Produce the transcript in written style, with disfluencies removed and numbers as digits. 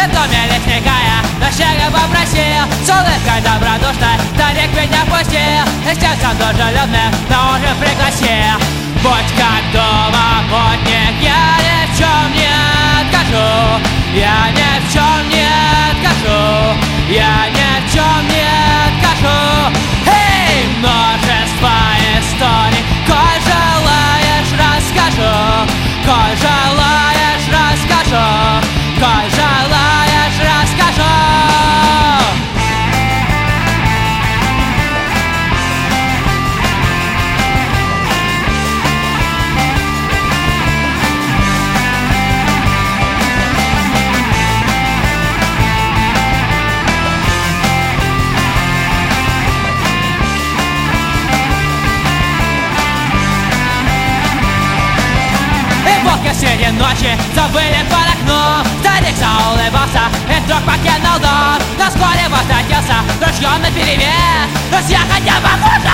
И в доме лесникая дощечка попросил, с улыбкой добродушной старик меня пустил, и с тем дружелюбным на ужин пригласил. Будь как дома, путник, я ни в чем не откажу, я ни в чем не откажу, я ни в чем не откажу. Эй, множество историй, коль желаешь, расскажу, коль желаешь, расскажу, коль желаешь, расскажу. Среди ночи забыли под окном, старик заулыбался и вдруг покинул дом. Но вскоре возвратился ружьем наперевес. Друзья, хотя похоже